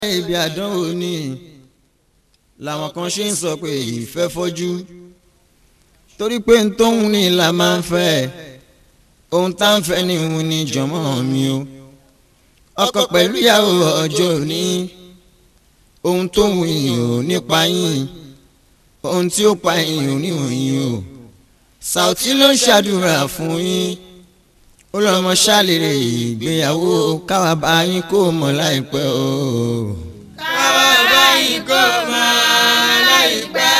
ibi àdánwò ni làwọn kan ṣe ń sọ pé ìfẹ́ fọ́jú torí pé n tó ń ní la máa ń fẹ́ ohun tá ń fẹ́ ni òun ni jọ̀mọ́ mi o ọkọ pẹ̀lú ìyàwó ọjọ́ òní ohun tó ń yìn ò nípa yín ohun tí ó pa yín ò ní òyìn o Saoty ló ń ṣàdúrà fún yín ó lọ́mọ ṣàlèrè ìgbéyàwó káwa bá yín kó mọ̀ láìpẹ́ o. káwa bá yín kó mọ̀ láìpẹ́.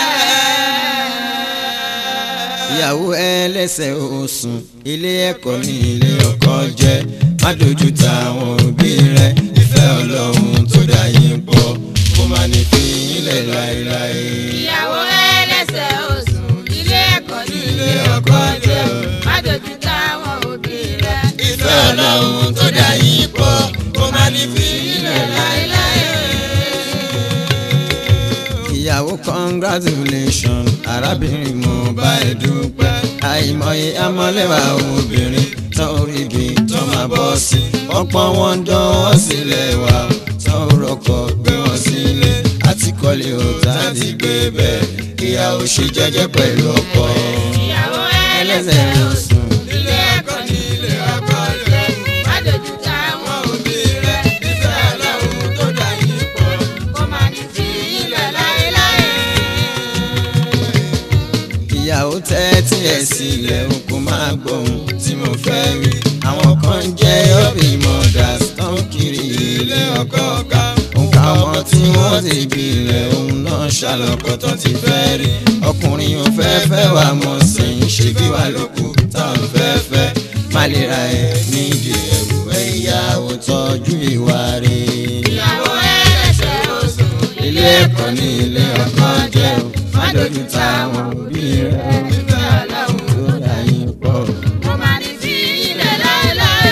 ìyàwó ẹlẹ́sẹ̀ òsùn ilé ẹ̀kọ́ ní ilé ọkọ jẹ́ má dojú ta àwọn òbí rẹ ìfẹ́ Ọlọ́run tó dá yín pọ̀ kó má ní fi yín lẹ̀ láéláé. ìyàwó ẹlẹ́sẹ̀ òsùn ilé ẹ̀kọ́ ní ilé ọkọ jẹ́ má dojú ta àwọn òbí rẹ ìfẹ́ Ọlọ́run tó dá yín pọ̀ kó má ní fi yín lẹ̀ láéláé. ìyàwó congratulation arábìnrin mo bá ẹ dúpẹ́ àìmọye amọ̀lẹ́wà obìnrin tán orí ibi tán máa bọ́ sí ọ̀pọ̀ wọn dánwọ́ sílẹ̀ wá tán rọkọ̀ gbé wọn sílé àti kọ́lé òtá ti gbé bẹ́ẹ̀ ìyàwó ṣe jẹ́jẹ́ pẹ̀lú ọkọ. ìyàwó ẹlẹ́sẹ̀ òsùn ilé ẹ̀kọ́ ní ilé ọkọ jẹ́ má dojú ta àwọn òbí rẹ ìfẹ́ Ọlọ́run tó dá yín pọ̀ kó má ní fi yín lẹ̀ láéláé. ìyàwó tẹ́tí ẹ̀ sílẹ̀ o kò máa gbóhùn tí mo fẹ́ rí àwọn kan jẹ́ ọ́bì mothers tó ń kiri ilé ọkọ ká nǹkan ọmọ tí wọ́n ti bilẹ̀ òun náà ṣàlọ́kọ̀ tó ti fẹ́ rí ọkùnrin ò fẹ́ fẹ́ wà mọ̀ sẹ́yìn ṣe bí wà lóko táwọn fẹ́ fẹ́ má lè ra ẹ̀ nídìí ẹ̀rù ẹ̀ ìyàwó tọ́jú ìwà rẹ̀. ìyàwó ẹlẹ́sẹ̀ òsùn ilé ẹ̀kọ́ ní ilé ọkọ jẹ́ o má dojú ta àwọn òbí rẹ̀ ìfẹ́ Ọlọ́run tó dá yín pọ̀. kó má ní fi yín lẹ̀ láéláé.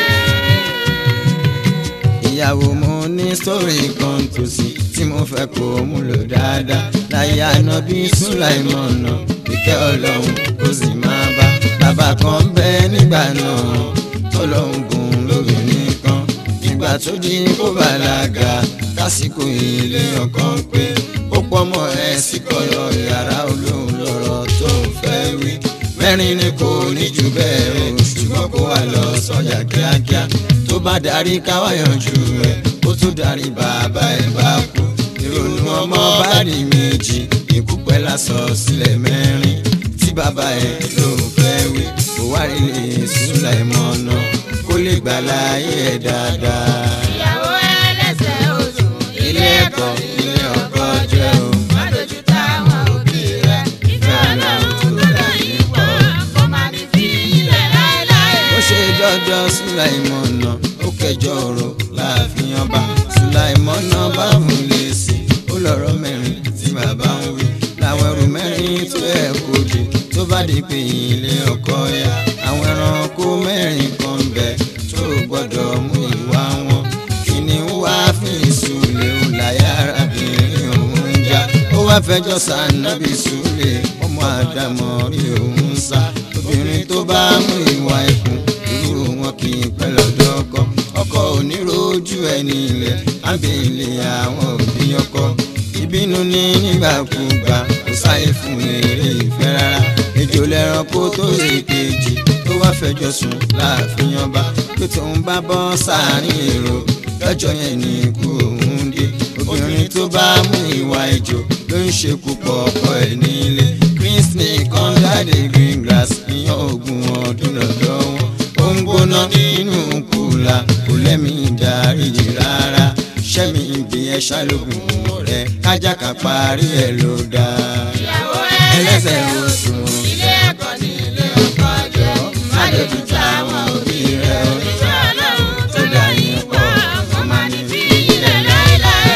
ìyàwó mo ní sórí kan tòsí tí mo fẹ́ kó mú lò dáadáa láyé ànábì Sùláìmọ́nà ìkẹ́ Ọlọ́run kó sì máa bá bàbá kan bẹ́ẹ̀ nígbà náà tọ́lọ́hun bùn lóbìnrin kan nígbà tó di kó bàlágà lásìkò ilé ọkọ ń pé ó pọ́nmọ́ ẹ̀ sí kọ́yọ̀ yàrá olóhùn lọ́rọ̀ tó ń fẹ́ wí mẹ́rin ni kò ní jù bẹ́ẹ̀ o ṣùgbọ́n kó wà lọ sọ́jà kíákíá tó bá darí káwá yanjú ẹ̀ ó tún darí bàbá ẹ̀ bá kú ìrònú ọmọ bá di méjì ikú pẹ́ lásọ sílẹ̀ mẹ́rin tí bàbá ẹ̀ ló fẹ́ wí kó wá rí lè Sùláìmọ́nà kó lè gbà láyé ẹ̀ dáadáa. ìyàwó ẹlẹ́sẹ̀ òsùn ilé ẹ̀kọ́ ilé ọkọ jẹ́ o. má dojú ta àwọn òbí rẹ ìfẹ́ Ọlọ́run tó dá yín pọ̀ kó má ní fi yín lẹ̀ láéláé. ó ṣe dọ́dọ̀ Sùláìmọ́nà ó kẹjọ ọ̀rọ̀ láàfin ọba Sùláìmọ́nà bá mú lé sí ó lọ́rọ̀ mẹ́rin tí bàbá ń wí làwọn ẹrù mẹ́rin tó ẹ̀ kó di tó bá di pé ilé ọkọ yá àwọn ẹranko mẹ́rin kan bẹ tó gbọ́dọ̀ mú ìwà wọn kìnìún wá fún ìsúlẹ̀ ó láyà arábìnrin òun já ó wá fẹjọ́ sànàbí Súlè ọmọ Ádámọ̀ rí òun sá obìnrin tó bá mú ìwà ẹkùn irú wọn kì í pẹ́ lọ́dọ̀ ọkọ onírojú ẹni ilẹ̀ ábẹ́lẹ̀ àwọn òbí ọkọ ìbínú ní nígbàkúgbà kò sáyé fún eré ìfẹ́ rárá ejò lẹ́ranko tó ṣe kejì tó wá fẹjọ́ sùn láàfin ọba pé tóun bá bọ́ sáàrin èrò lọ́jọ́ yẹn ní ikú òun dé obìnrin tó bá mú ìwà ejò ló ń ṣekú pọ̀ ọkọ ẹ̀ nílé green snake under the green grass ìyàn ogún ọdún lọ́dọ̀ wọn ó ń gbóná nínú kùlà kò lẹ́mìí dáríjì rárá ṣẹ́mi ìbí ẹ̀ ṣàlógún rẹ̀ kájà ká parí ẹ̀ ló dáa. ìyàwó ẹlẹ́sẹ̀ òsùn ilé ẹ̀kọ́ ní ilé ọkọ jẹ́ má dojú ta àwọn òbí rẹ ìfẹ́ Ọlọ́run tó dá yín pọ̀ kó má ní fi yín lẹ̀ láéláé.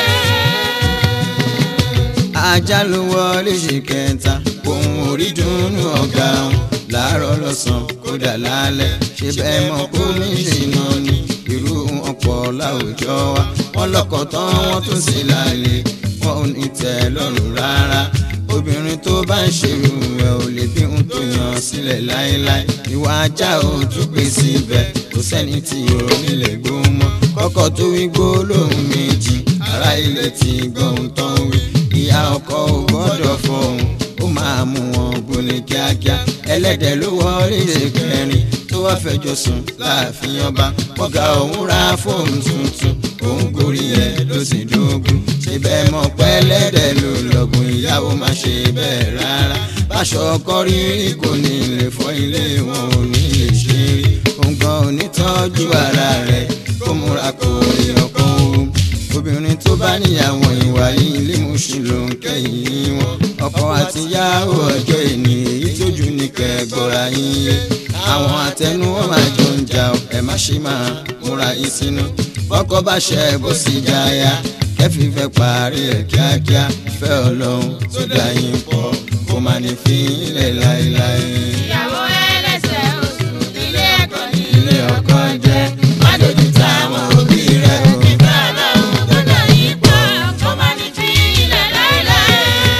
ajá ló wọlé ṣe kẹta ohun orí dùnnú ọ̀gá wọn láàárọ̀ lọ́sàn-án kódà lálẹ́ ṣe bẹ́ẹ̀ mọ̀ kó ní ṣìnà ni irú wọn pọ̀ láwùjọ wa wọn lọ́kọ tán wọ́n tún sì lálẹ́ wọn ò ní tẹ́ lọ́rùn rárá obìnrin tó bá ń ṣerú ẹ̀ ò lè bí ohun tó yàn sílẹ̀ láéláé ìwà ajá ò tún pè síbẹ̀ kò sẹ́ni tí ò nílẹ̀ gbó mọ́ kọ́kọ́ tó wí gbólóhùn méjì ará ilé ti gbóhùn tó ń wí. Ìyá ọkọ ò gbọ́dọ̀ fọhùn, ó máa mú wọn bú ní kíákíá. Ẹlẹ́dẹ̀ ló wọlé kẹrin tó wá fẹjọ́ sùn láàfin ọba. Ọ̀gá òun ra fóònù tuntun, òun gorí ẹ̀ ló sì dógún. Ṣé bẹ́ẹ̀ mọ̀ pé ẹlẹ́dẹ̀ ló lọ́gùn, ìyàwó má ṣe bẹ́ẹ̀ rárá. Báṣọ ọkọ rí kò ní lè fọ ilé, wọn ò ní lè ṣe rí. Òun gan ò ní tọ́jú ara rẹ̀, kó múra kó rí ọkọ òun. Obìnrin tó bá níyàwó ìwà yìí ilé mùsùn ló ń kẹ́yìn wọn. Ọkọ àti ìyàwó ọjọ́ ìní èyí tójú ní kẹgbọ́ra yín yé. Àwọn àtẹnu wọn máa jọ ń jà ọ́, ẹ má ṣe máa múra yín sínú. Bọ́kọ bá ṣe bó sì jáya, kẹ́fì fẹ́ parí ẹ̀ kíákíá. Ìfẹ́ Ọlọ́run tó dá yín pọ̀ kó má ní fi ilẹ̀ láéláé. Ìyàwó ẹlẹ́sẹ̀ oṣù nílé ẹ̀kọ́ ní Ilé ọkọ jẹ́ má dojú ta àwọn òbí rẹ̀ o. ìfẹ́ Ọlọ́run tó dá yín pọ̀ kó má ní fi ilẹ̀ láéláé.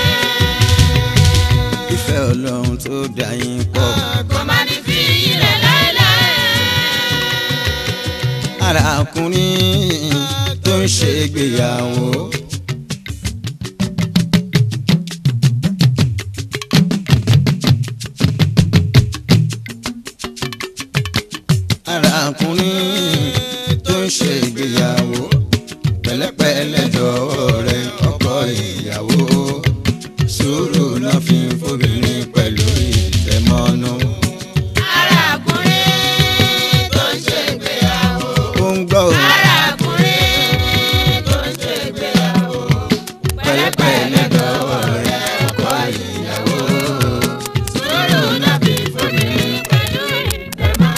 Ìfẹ́ Ọlọ́run tó dá yín pọ̀ Kó má ní fi ilẹ̀ láéláé. arákùnrin tó ń ṣe ìgbéyàwó. Arákùnrin tó ń ṣe ìgbéyàwó, pẹ̀lẹ́pẹ̀lẹ́ dọ̀wọ́ rẹ̀ ọkọ ìyàwó. Sùúrù náà fi ń fobìnrin pẹ̀lú ìtẹ́mọ́nú. Arákùnrin tó ń ṣe ìgbéyàwó. Ó ń gbọ́ òun. Arákùnrin tó ń ṣe ìgbéyàwó. Pẹ̀lẹ́pẹ̀lẹ́ dọ̀wọ́ rẹ̀ ọkọ ìyàwó. Sùúrù náà fi fobìnrin pẹ̀lú ìtẹ́mọ́.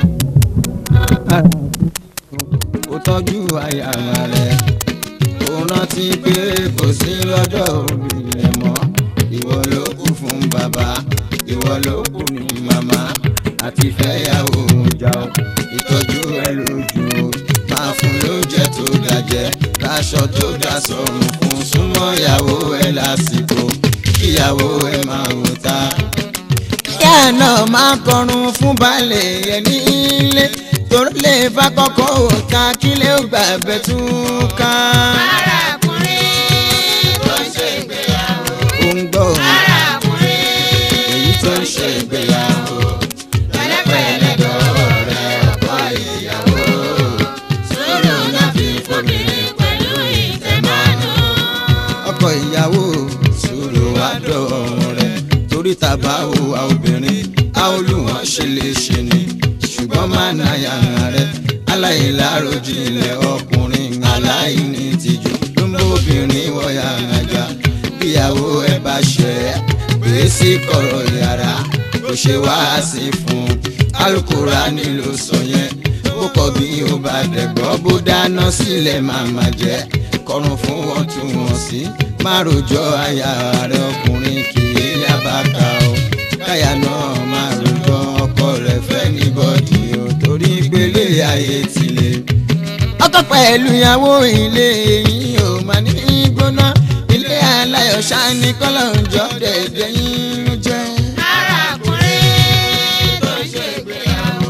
Ó tọ́jú aya rẹ̀, ó rántí pé kò sí lọ́dọ̀ òbí rẹ̀ mọ́. Ìwọ ló kù fún bàbá, ìwọ ló kù ní màmá. Àti fẹ́yàwó jà ó, ìtọ́jú ẹ lójú o. Máa fún lóúnjẹ tó dájẹ́, láṣọ tó dá sọ̀rùn fún. Súnmọ́ ìyàwó ẹ lásìkò, kíyàwó ẹ máa wò ta. Ìyá náà máa kọrun fún baálé ẹ nílé, torí lè bá kọ́kọ́ òǹkà kílé ó gbà bẹ́ẹ̀ tún ká. Arákùnrin tó ń ṣe ìgbéyàwó. Ó ń gbọ́ Arákùnrin èyí tó ń ṣe ìgbéyàwó, pẹ̀lẹ́pẹ̀lẹ́ dọ̀wọ́ rẹ̀ ọkọ ìyàwó. sùúrù náà fi fobìnrin pẹ̀lú ìtẹ́mọ́nú. Ọkọ ìyàwó sùúrù wá dọ̀wọ́ rẹ̀, torí tàbá wo a obìnrin a ó lù wọ́n ṣe lè ṣe ni. Ṣùgbọ́n má náyà rẹ̀ aláìláròjinlẹ̀ ọkùnrin aláìní tìjú ló ń bóbìnrin wọ̀yà àjà. Bíyàwó ẹ bá ṣẹ̀ pé sí kọ̀rọ̀ yàrá, kò ṣe wá sí fún Al-Kùránì ló sọ yẹn. Bó kọ̀ bí ó bá dẹ̀gbọ́, bó dáná sílẹ̀ màmá jẹ́ kọrùn fún wọn tún wọn sí. Má rojọ́ aya rẹ̀ ọkùnrin kì í yábàkà o. Káyà náà má rojọ́ ọkọ rẹ̀ fẹ́ ní bọ́dì o, torí gbélé ayé tilẹ̀. Ọkọ pẹ̀lú ìyàwó ilé yìí ò máa ní gbóná. Ilé aláyọ̀ ṣáá ní kọ́lọ̀ ń jọ dẹ̀dẹ̀ yín jẹ́. Arákùnrin tó ń ṣe ìgbéyàwó.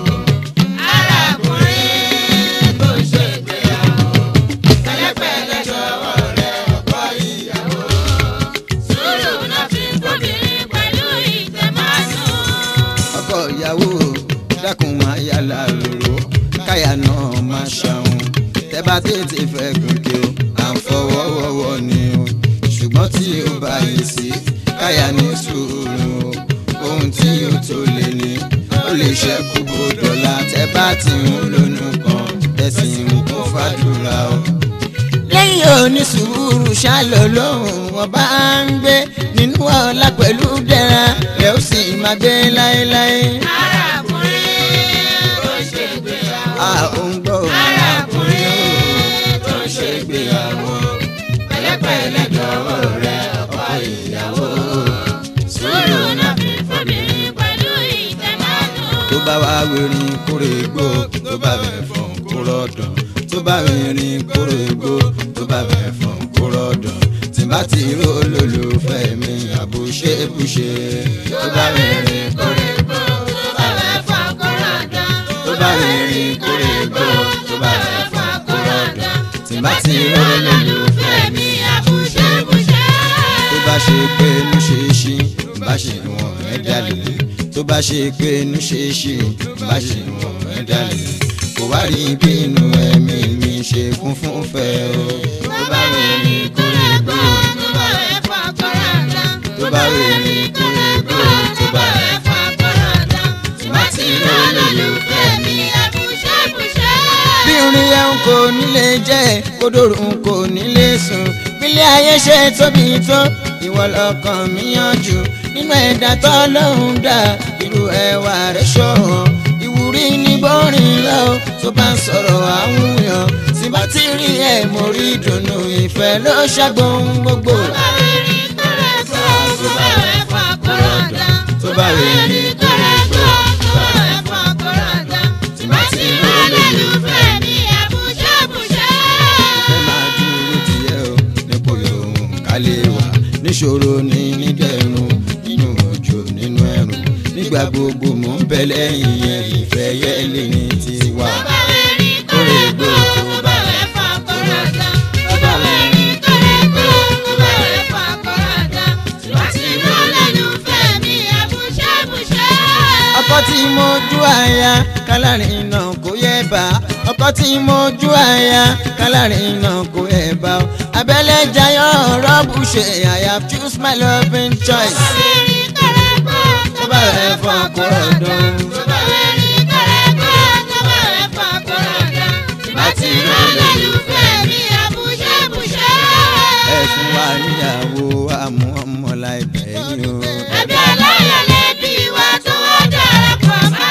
Arákùnrin tó ń ṣe ìgbéyàwó. Pẹ̀lẹ́pẹ̀lẹ́ dọ̀wọ́ rẹ̀ ọkọ ìyàwó. Sùúrù náà fi fobìnrin pẹ̀lú ìtẹ́mọ́nú. Ọkọ ìyàwó dákun máa yàrá lòrò, káyà náà máa ṣàwọn. Tẹ́ bá tètè fẹ́ gòkè o, à ń fọwọ́wọ́wọ́ ni o. Ṣùgbọ́n tí ó bá yìí sí, káyà ní sùúrù o. Ohun tí ó tó lè ní, ó lè ṣẹ́kù bó dọ̀la. Tẹ́ bá ti ń lónú kan, tẹ̀sí ń kún fàdúrà o. Lẹ́yìn onísùúrù ṣálò lóhùn wọn bá ń gbé nínú ọlá pẹ̀lú dẹ̀ra, lẹ́ ó sì máa gbé láéláé. Arákùnrin tó ń ṣe ìgbéyàwó. A ò ń gbọ́ Arákùnrin tó ń ṣe ìgbéyàwó, pẹ̀lẹ́pẹ̀lẹ́ dọ̀wọ́ rẹ̀ ọkọ ìyàwó. sùúrù náà fi fobìnrin pẹ̀lú ìtẹ́mọ́nú. Tó bá wá wẹ̀rin kórè gbó, tó bá bẹ̀ fọ̀n kóró dàn. Tó bá wẹ̀rin kórè gbó, tó bá bẹ̀ fọ̀n kóró dàn. Tí bá ti ró olólùfẹ́ mi àbúṣebúṣe. Tó bá wẹ̀rin kórè gbó, tó bá fẹ́ fọ́ kóró dán. tó bá wẹ̀rin kórè gbó, tó bá bẹ̀ fọ̀n kóró dàn. Tí bá ti ró olólùfẹ́ mi pé inú ṣe ṣí bá ṣe wọ̀n ẹ́ dalẹ̀ tó bá ṣe pé inú ṣe ṣí bá ṣe wọ̀n ẹ́ dalẹ̀ kò wá rí bí inú ẹ̀mí mi ṣe kún fún fẹ́ o. tó bá wẹ̀ ní kórè gbó tó bá wẹ̀ fọ́ kọ́ra dá. tó bá wẹ̀ ní kórè gbó tó bá wẹ̀ fọ́ kọ́ra dá. tí wọ́n ti rọ́ lólùfẹ́ mi àbúṣẹ́bùṣẹ́. bí orin yẹn kò nílé jẹ́ kódòrò kò nílé sùn bílẹ̀ ayé ṣe tóbi tó ìwọ lọ́kàn mi yanjú nínú ẹ̀dá tọ́lọ́hun dá irú ẹwà rẹ̀ ṣọ̀wọ́n ìwúrí ní bọ́rin lọ tó bá ń sọ̀rọ̀ àwùyàn tí bá ti rí ẹ̀ mo rí ìdùnnú ìfẹ́ ló ṣàgbọ́n gbogbo. tó bá wẹ̀ ní kórè gbó tó bá wẹ̀ fọ́ kọ́ra dá. tó bá wẹ̀ ní kórè gbó tó bá wẹ̀ fọ́ kọ́ra dá. tí wọ́n ti rọ́ lólùfẹ́ mi àbúṣẹ́bùṣẹ́. ìfẹ́ máa dúró tiẹ̀ o nípò yòówù ká lè wà níṣòro ní nídẹ̀rùn nínú òjò nínú ẹ̀rùn nígbà gbogbo mò ń bẹ lẹ́yìn yẹn ìfẹ́ yẹ́lé ní tiwa. tó bá wẹ̀ ní kórè gbó tó bá wẹ̀ fọ́ kọ́ra dá. tó bá wẹ̀ ní kórè gbó tó bá wẹ̀ fọ́ kọ́ra dá. tí wọ́n ti rọ́ lólùfẹ́ mi àbúṣẹ́bùṣẹ́. ọkọ tí mo jú àyà kálárìn náà kò yẹ bá ọkọ tí mo jú àyà kálárìn náà kò yẹ bá o abẹ́lẹ̀ jayọ̀ rọ́bù ṣe I have choose my loving choice. tó bá wẹ̀ ní kórè gbó tó bá rẹ̀ fọ́ kọ́rọ̀ dán. tó bá wẹ̀ ní kórè gbó tó bá wẹ̀ fọ́ kọ́ra dá. tí wọ́n ti rọ́ lólùfẹ́ mi àbúṣẹ́bùṣẹ́. ẹ fún wa níyàwó àmú ọmọ láìpẹ́ yìí o. ẹbí aláyọ̀ lẹ́bí wa tó wá darapọ̀ mọ́.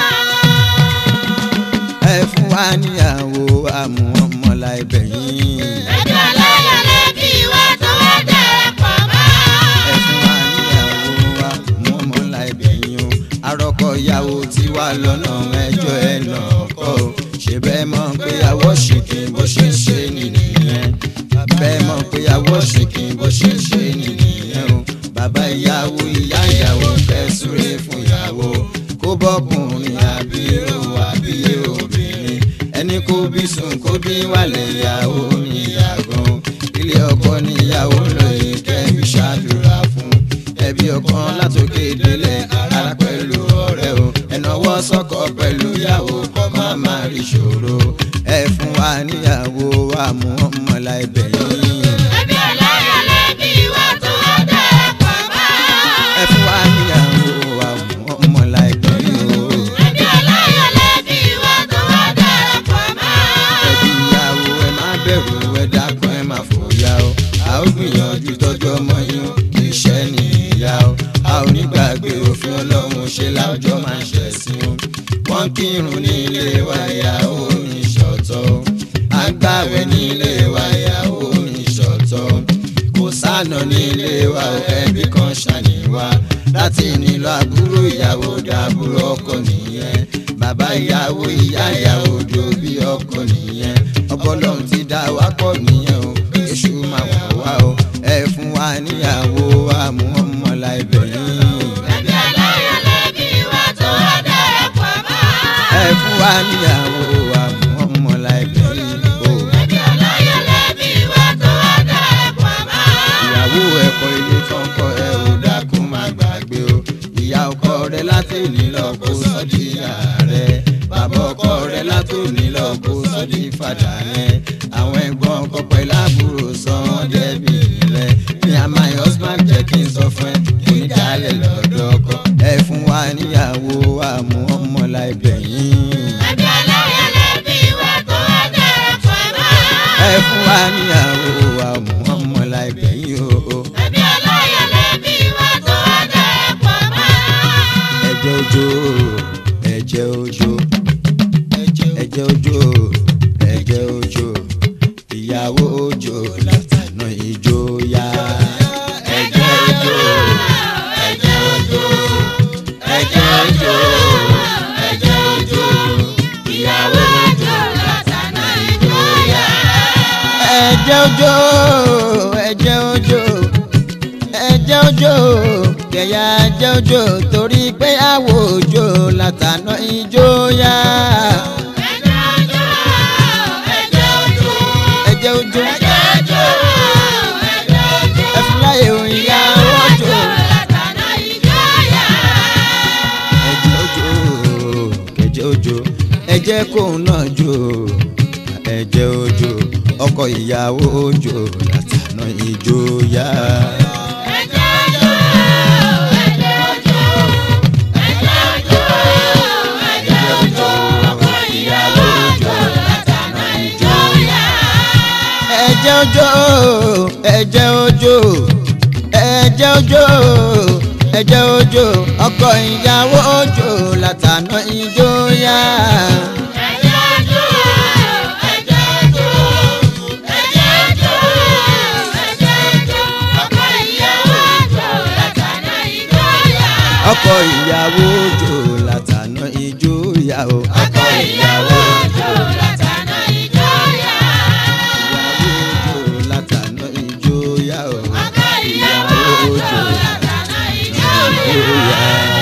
ẹ fún wa níyàwó àmú ọmọ láìpẹ́ yìí. ẹbí aláyọ̀ lẹ́bí wa tó wá darapọ̀ mọ́. ẹ fún wa níyàwó àmú ọmọ láìpẹ́ yìí o. arọ́kọ ìyàwó tí wà lọ́nà ẹjọ́ ẹ lọ́kọ́ o. ṣe bẹ́ẹ̀ mọ̀ pé àwọ̀ ṣìkì bó ṣe ń ṣe nìyẹn. bẹ́ẹ̀ mọ̀ pé àwọ̀ ṣìkì bó ṣe ń ṣe nìyẹn o. bàbá ìyàwó ìyá ìyàwó fẹ́ súré fún ìyàwó kó bọ́kùnrin àbírò àbíyé obìnrin ẹni kó bí sùn kó bí wàlẹ̀ ìyàwó níyàgàn ilé ọkọ níyàwó lóye kẹ́bí ṣàdúrà fún ẹbí ọkọ látòkè délẹ̀ ara pẹ̀lú ọ̀rẹ́ o ẹnáwó sọ́kọ pẹ̀lú ìyàwó kọ́ má má rí ṣòro ẹ fún wa níyàwó àmú ọmọ láìpẹ́ yìí. ẹbí aláyọ̀ lẹ́bí wa tó wá darapọ̀ mọ́. ẹ fún wa níyàwó àmú ọmọ láìpẹ́ yìí o. ẹbí aláyọ̀ lẹ́bí wa tó wá darapọ̀ mọ́. ẹbí ìyàwó ẹ má bẹ̀rù ẹ dákun ẹ má fòyà o a ó gbìyànjú tọ́jú ọmọ yín iṣẹ́ nìyà o a ò ní gbàgbé òfin ọlọ́run ṣe láwùjọ máa ń ṣẹ̀sìn o wọ́n kírun ní ilé wa ìyàwó ní ṣọ̀tọ̀ o à ń gbàwẹ̀ ní ilé wa ìyàwó ní ṣọ̀tọ̀ o kò sànà ní ilé wa o ẹbí kan ṣàníwá láti nílò àbúrò ìyàwó dàbúrò ọkọ nìyẹn bàbá ìyàwó ìyá ìyàwó dòbí ọkọ nìyẹn ọbọlọ́run ti dá wa pọ̀ nìyẹn o èṣù máa wà wá o ẹ fún wa níyàwó àmú ọmọ láìpẹ́ yìí. ẹbí aláyọ̀ lẹ́bí wa tó wá darapọ̀ mọ́. ẹ fún wa níyàwó àmú ọmọ láìpẹ́ yìí o. ẹbí aláyọ̀ lẹ́bí wa tó wá darapọ̀ mọ́. ìyàwó ẹ̀kọ́ ilé tán kọ́ ẹ ò dákun má gbàgbé o ìyá ọkọ rẹ láti nílò kó sọ́dí ìyá rẹ bàbá ọkọ rẹ láti nílò kó sọ́dí fàdà rẹ àwọn ẹ̀gbọ́n ọkọ pẹ̀lú àbúrò sọ wọ́n dẹ́bi rẹ mi and my husband jẹ́ kí n sọ fún ẹ kí n dálẹ̀ lọ́dọ̀ ọkọ ẹ fún wa níyàwó àmú ọmọ láìpẹ́ yìí. ẹbí aláyọ̀ lẹ́bí wa tó wá darapọ̀ mọ́. ẹ fún wa níyàwó àmú ọmọ láìpẹ́ yìí o. ẹbí aláyọ̀ lẹ́bí wa tó wá darapọ̀ mọ́. ẹ̀jẹ̀ òjò ẹ̀jẹ̀ òjò ẹ̀jẹ̀ òjò ẹ̀jẹ̀ òjò ìyàwó òjò látànà ìjòyà. ẹ̀jẹ̀ òjò ẹ̀jẹ̀ òjò ẹ̀jẹ̀ òjò ẹ̀jẹ̀ òjò ìyàwó òjò látànà ìjòyà. ẹ̀jẹ̀ òjò ẹ̀jẹ̀ òjò ẹ̀jẹ̀ òjò kẹ̀yà ẹ̀jẹ̀ òjò torí pé àwọ̀ òjò látànà ìjòyà. ẹ̀jẹ̀ òjò ẹ̀fúnláyé òun ìyá jẹ́ kóun náà jó ẹ̀jẹ̀ òjò ọkọ ìyàwó òjò látàná ìjòyà. ẹ̀jẹ̀ òjò ẹ̀jẹ̀ òjò ẹ̀jẹ̀ òjò ẹ̀jẹ̀ òjò ọkọ ìyàwó òjò látàná ìjòyà. ọkọ ìyàwó òjò látàná ìjòyà o. ọkọ ìyàwó òjò látàná ìjòyà. ìyàwó òjò látàná ìjòyà o. ọkọ ìyàwó òjò látàná ìjòyà.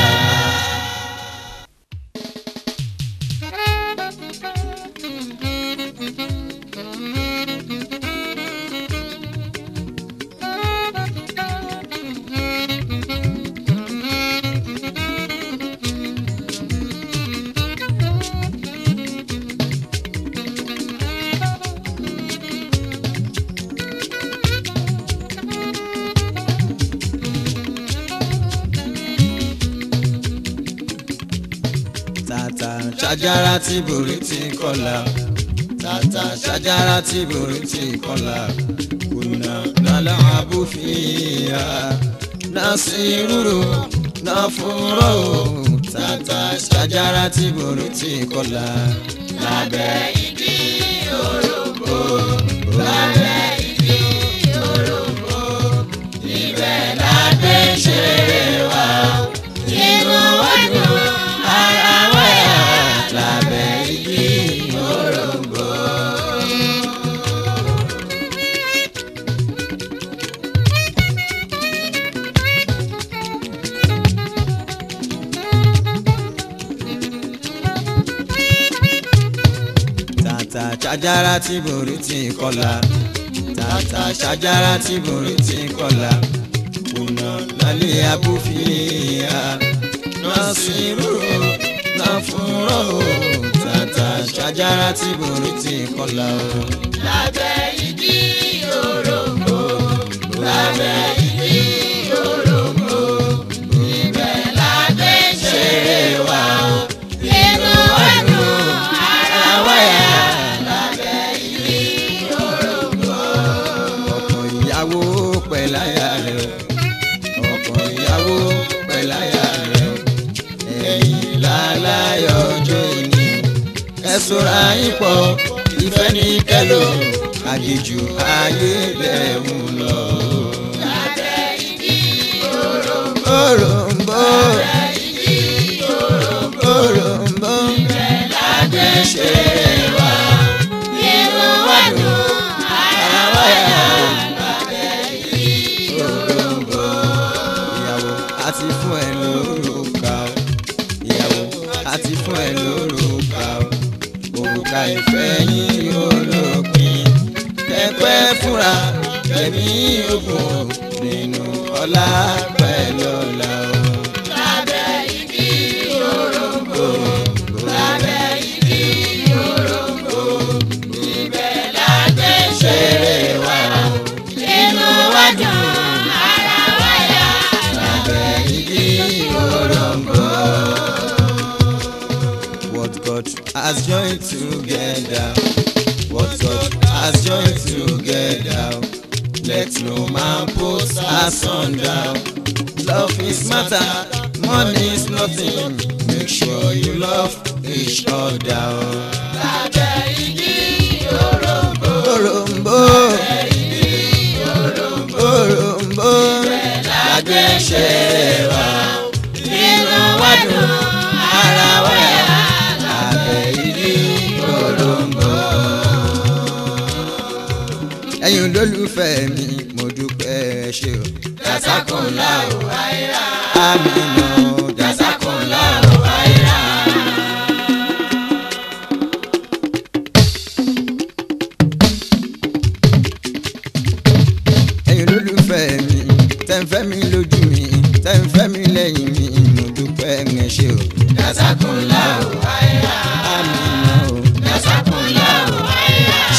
tata ṣàjára tí borí ti kọlà tata ṣàjára tí borí ti kọlà kùnà nàlẹ́ àbúfìyà nàṣírùrù nàfúrò tata ṣàjára tí borí ti kọlà lábẹ́ igi òròmbó lábẹ́ igi òròmbó ibẹ̀ lágbé ṣeré wa inú wa dùn ara wa yá lábẹ́ igi òròmbó. tata ṣàjára tí borí ti kọlà tata ṣàjára tí borí ti kọlà kùnà nàlẹ́ àbúfìyà nàṣírùrù nàfúrò tata ṣàjára tí borí ti kọlà o. lábẹ́ igi òròmbó lábẹ́ igi òròmbó ibẹ̀ lágbé ṣeré wa inú wa dùn ara wa yá lábẹ́ igi òròmbó. ọkọ ìyàwó pẹ̀láyà rẹ̀ ọkọ ìyàwó pẹ̀láyà rẹ̀ ẹ̀yìn láláyọ̀ ọjọ́ ìní ẹ ṣọ́ra yín pọ̀ ìfẹ́ ní kẹ́lò àjèjù ayé lẹ́hùn lọ. lábẹ́ igi òròmbó òròmbó lábẹ́ igi òròmbó òròmbó lágbé ṣeré wa inú wa dùn ara wa yá lábẹ́ igi òròmbó. ìyàwó àti fún ẹ lórúkà ìyàwó àti fún ẹ lórúkà òrùka ìfẹ́ yín yóò lópin kẹ́pẹ́ fúnra kẹ́mi ògùn nínú ọlá pẹ̀lú ọlá o. lábẹ́ igi òròmbó lábẹ́ igi òròmbó ibẹ̀ lágbé ṣeré wa inú wa dùn ara wa yá lábẹ́ igi òròmbó. What God has joined together, what God has joined together, let no man put asunder. Love is matter, money is nothing. Make sure you love each other. lábẹ́ igi òròmbó Òròmbó, òròmbó, lágbé ṣeré wa inú wa dùn ara wa yá lábẹ́ igi òròmbó. ẹ̀yin olólùfẹ́ mi mo dúpẹ́ ẹ ṣé o. Jazakumullahu khairan. Amina Jazakumullahu khairan. ẹ̀yin olólùfẹ́ mi tẹ́ ń fẹ́ mi lójú mi tẹ́ ń fẹ́ mi lẹ́yìn mi mo dúpẹ́ ẹ ṣé o. Jazakumullahu khairan. Amina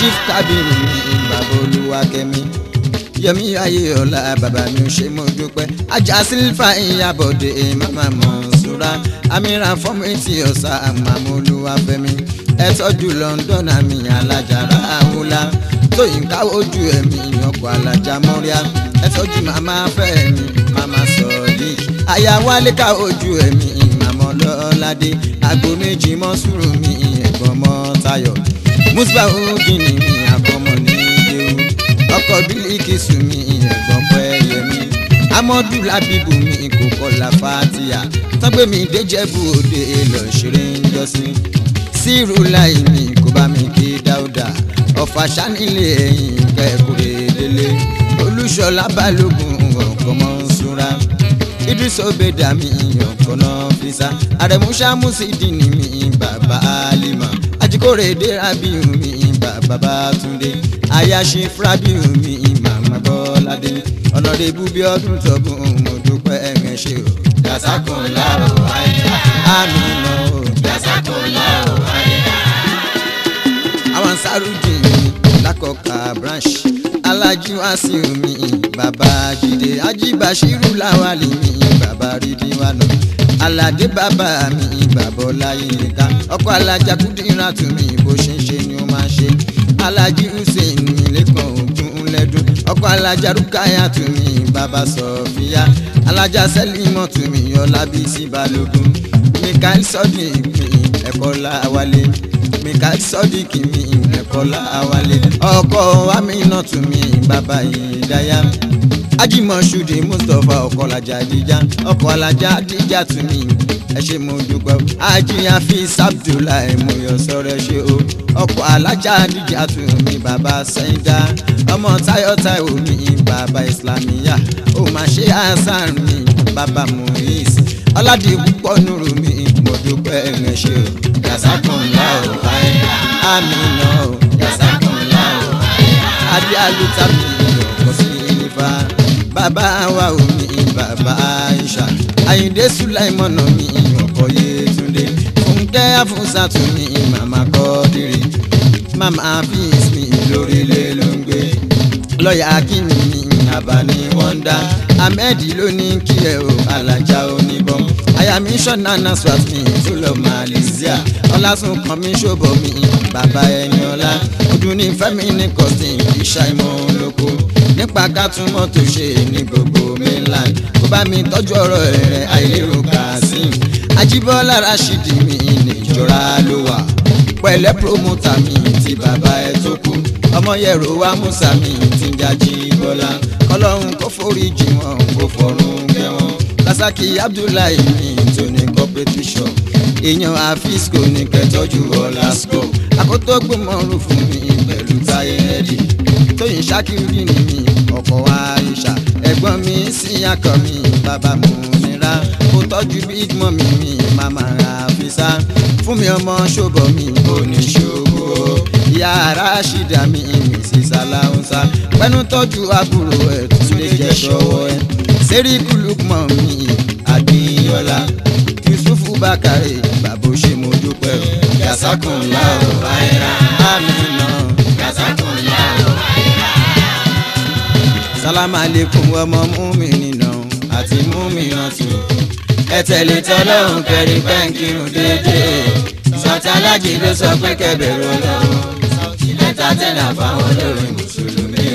Chief Kabiru mi bàbá Olúwakẹ́mi Yẹmí Ayéọlá bàbá mi ò ṣe mo dúpẹ́ ajá sílfà Ìyábọ̀dé mama Mọ̀nsúrà amíra fọ́mẹ́tì ọ̀sà àmàmú Olúwafẹ́mi ẹ tọ́jú London àmì alájàrá àwòlá tóyìn káwójú ẹ̀mí ọkọ̀ alájà mọ́ríà ẹ tọ́jú màmá fẹ́mi màmá sọ̀ọ́dí àyàwálé káwójú ẹ̀mí màmá Ọlọ́ládé àgbo méjì mọ́sùrù mi ẹ̀gbọ́n mọ́ Táyọ̀ Musba Ogini mi àkọ́mọ́ ní ìdéhùn ọkọ̀ Bílíkìsù mi ẹ̀gbọ́n Pẹ́yẹmí Amọ́dù Lábíbù mi kò kọ́lá Fàtíà tọ́gbẹ́ mi déjẹ́bù òde lọ ṣeré ń jọ́sí Sírù láì mi kò bá mi kí Dáúdà ọ̀fà sánilé ẹ̀yìn kẹ́kùrẹ́ délé Olúṣọlá Balógun ọkọ̀ Mọ̀nsúrà Idris Obeda mi ọkọ̀ Nọ́físà Àrẹ̀mú Ṣàmùsídìní mi bàbá Alima Ajíkòrèdé Rábíù mi bàbá Bátúndé Ayáṣe Frábíù mi màmá Bọ́ládé Ọ̀nàdébù bí ọdún tọ́gùn mo dúpẹ́ ẹ̀rẹ̀ ṣe o. Jazakumullahu khairan. Àmín o. Jazakumullahu khairan. Àwọn Sárúdì lákọ̀ọ́kà branch Alájí Wàsíù mi bàbá Jídé Ajíbàṣírù Láwálì mi bàbá Rídíwánà Aládé bàbá mi bàbá Ọláyínká ọkọ̀ Alájà Kúdírátù mi bó ṣe ń ṣe ni ó máa ṣe Alájí Hussein mi lẹ́kàn ògùn lẹ́dún ọkọ̀ Alájà Rúkáyàtù mi bàbá Sọ̀fíà Alájà Sẹ́límọ̀tù mi Ọlábísí Balógun Mikael Sodiq mi ẹ̀kọ́ Láwálé Mikael Sodiq mi ẹ̀kọ́ Láwálé ọkọ̀ Aminatu mi bàbá Ìdáyà Ajímọ̀ṣúdì Mustapha ọkọ̀ Alájà Àdíjà ọkọ̀ Alájà Àdíjà tù mí ẹ ṣé mo dúpẹ́ Ají Hafiz Abdullahi mo yọ sọ́rọ̀ ẹ ṣé o ọkọ̀ Alájà Àdíjà tù mí bàbá Sẹ́ńdá ọmọ Táyọ̀ Táíwò mi bàbá Islamiyah ó máa ṣe Hasan mi bàbá Muiz Ọládìpúpọ̀ Nùrù mi mo dúpẹ́ ẹ ṣé o. Jazakumullahu khairan. Àmín o. Jazakumullahu khairan. Adé alúta mi ọkọ̀ sí Ifá bàbá wa omi bàbá Aisha Àyìndé Sùláìmọ̀nà mi ọkọ̀ Yétúndé Fúnkẹ́ Àfúnsàtù mi màmá Kọ́dírì màmá Hafiz mi lórílẹ̀ ló ń gbé lọ́ọ̀yà Akínmi mi Àbáni Wọ́ndà Ahmed ló ní kí ẹ o Alájà Oníbọn Ayami Ṣọ̀nà Nasrat mi tó lọ Malaysia Ọlásùnkàn mi ṣòbọ̀ mi bàbá Ẹniọlá ọdún ní Fẹ́mi ní Costin Ìṣàìmọ̀ olóko nípa ká tún mọ́tò ṣe ní gbogbo mainland kó bá mi tọ́jú ọ̀rọ̀ rẹ̀ àìlérò Kazeem Ajíbọ́lá Rashidi mi níjọra ló wà pẹ̀lẹ́ promoter mi ti bàbá ẹ tó kú ọmọ yẹ̀rọ wa Musa mi ti ń jájí bọ́lá Ọlọ́run kó foríjì wọn kó fọ̀run kẹ́ wọn Lasaki Abdullahi mi tó ní corporate shop èèyàn Afisco ní kẹtọ́jú Ọlásco àkótó gbọmọrún fún mi pẹ̀lú táyé ẹ̀dì Tóyìn Ṣákìrì ní mi ọkọ̀ Aisha ẹ̀gbọ́n mi síyàkọ̀ mi bàbá Múnira kó tọ́jú big mummy mi màmá Àfisà fún mi ọmọ ṣòbọ̀ mi ò ní ṣòbò ìyá Rashida mi Mrs. Aláùnsá pẹ́nu tọ́jú àbúrò ẹ̀ tún lè jẹ́ ṣọwọ́ ẹ̀ Sẹ́ríkù Lukman mi Adéyọlá Yusufu Bakare bàbá ó ṣe mo dúpẹ́ o. Jazakumullahu khairan. Àmín o. Jazakumullahu khairan. Sálámù alaykum ọmọ múmìnì náà àti múmìnà tù ẹ tẹ̀lé tọ́lọ́hún kẹrin pẹ́ǹkìrún déédéé Sọ̀tì Alájì ló sọ pé kẹbẹ̀rù Ọlọ́run lẹ́tà tẹ̀lé fáwọn olórin mùsùlùmí.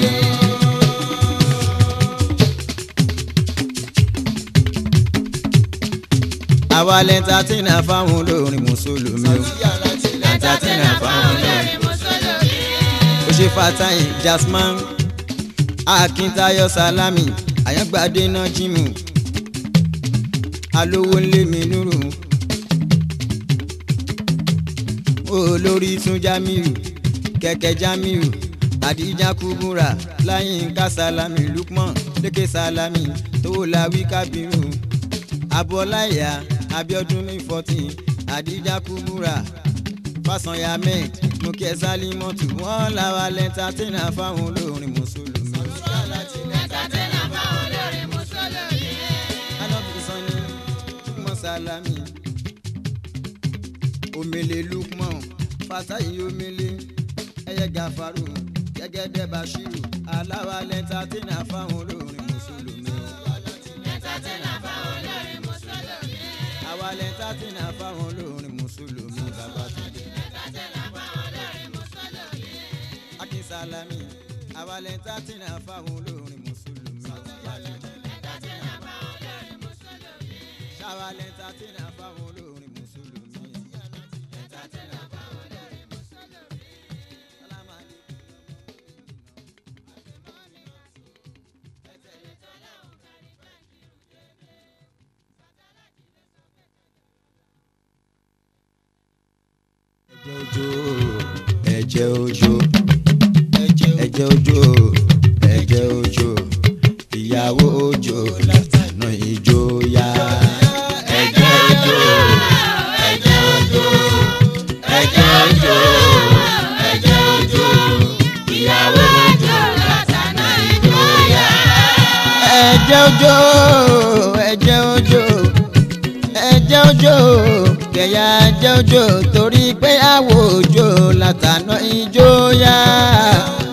àwa lẹ́tà tẹ̀lé fáwọn olórin mùsùlùmí. Lẹ́tà tẹ̀lé fáwọn olórin mùsùlùmí. ó ṣe Fatahi Jasman Akíntayọ̀ Sálámì Àyàngbádé Nájímù alówó ńlé mi Núrù olórí tún Jamiu kẹ̀kẹ́ Jamiu Àdíjà Kúbúrà Láyínká Sálámì Lukman Lékè Sálámì Tówólawí Kábírù Abọ́láyà Abíọ́dún ní 14 Àdíjà Kúbúrà Fásànyà Ahmed Mùkẹ́ Sálímọ́tù wọ́n làwà lẹ́ńtà tẹ́nà fáwọn olórin mùsùlùmí. Lẹ́tà tẹ̀lé fáwọn olórin mùsùlùmí. Alábìsàn ni Lukman Sálámì Omele Lukman Fatahi Omele ẹyẹ Gàfárù Gẹ́gẹ́dẹ́ Bashiru aláwa lẹ́ńtátínà fáwọn olórin mùsùlùmí. lẹ́ńtátínà fáwọn olórin mùsùlùmí. àwa lẹ́ńtátínà fáwọn olórin mùsùlùmí. Babátúndé lẹ́ńtátínà fáwọn olórin mùsùlùmí. Akínsálámì àwa lẹ́ńtátínà fáwọn olórin mùsùlùmí. lẹ́ńtátínà fáwọn olórin mùsùlùmí. ṣáwa lẹ́ńtátínà fáwọn olórin mùsùlùmí. lẹ́ńtátínà fáwọn olórin mùsùlùmí. Sálámù aláìkùm. ẹ̀jẹ̀ òjò ẹ̀jẹ̀ òjò ẹ̀jẹ̀ òjò ìyàwó òjò látànà ìjòyà. ẹ̀jẹ̀ òjò ẹ̀jẹ̀ òjò ẹ̀jẹ̀ òjò ẹ̀jẹ̀ òjò ìyàwó òjò látànà ìjòyà. ẹ̀jẹ̀ òjò ẹ̀jẹ̀ òjò ẹ̀jẹ̀ òjò kẹ̀yà ẹ̀jẹ̀ òjò torí pé àwọ̀ òjò látànà ìjòyà.